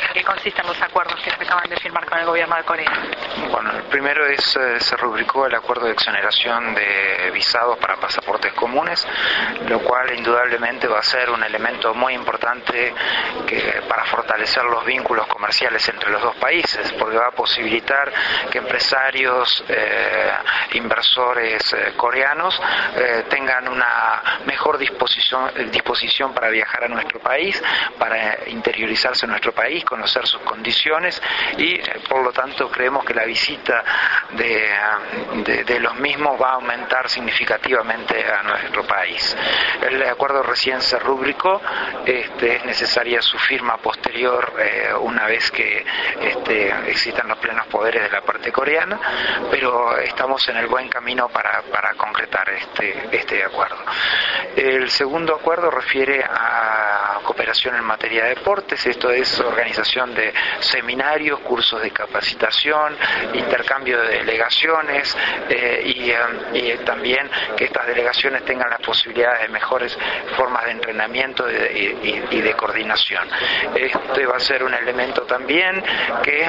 ¿En qué consisten los acuerdos que se acaban de firmar con el gobierno de Corea? Bueno, el primero se rubricó el acuerdo de exoneración de visados para pasaportes comunes, lo cual indudablemente va a ser un elemento muy importante para fortalecer los vínculos comerciales entre los dos países, porque va a posibilitar que empresarios, inversores coreanos tengan una mejor disposición para viajar a nuestro país, para interiorizarse en nuestro país, conocer sus condiciones y por lo tanto creemos que la visita de los mismos va a aumentar significativamente a nuestro país. El acuerdo recién se rubricó, es necesaria su firma posterior una vez que existan los plenos poderes de la parte coreana, pero estamos en el buen camino para concretar este acuerdo. El segundo acuerdo refiere a cooperación en materia de deportes, esto es organización de seminarios, cursos de capacitación, intercambio de delegaciones y también que estas delegaciones tengan las posibilidades de mejores formas de entrenamiento y de coordinación. Este va a ser un elemento también que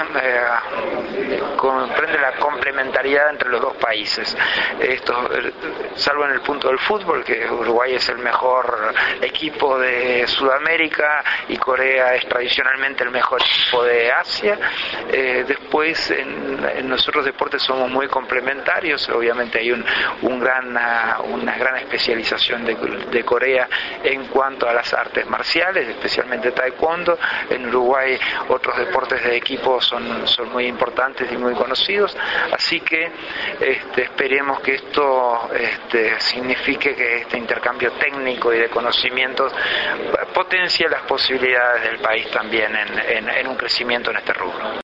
comprende la complementariedad entre los dos países. Esto, salvo en el punto del fútbol, que Uruguay es el mejor equipo de Sudamérica y Corea es tradicionalmente el mejor equipo de Asia. Después en los otros deportes somos muy complementarios, obviamente hay una gran especialización de Corea en cuanto a las artes marciales, especialmente taekwondo. En Uruguay otros deportes de equipo son muy importantes y muy conocidos, así que esperemos que esto signifique que este intercambio técnico y de conocimientos potencie las posibilidades del país también en un crecimiento en este rubro.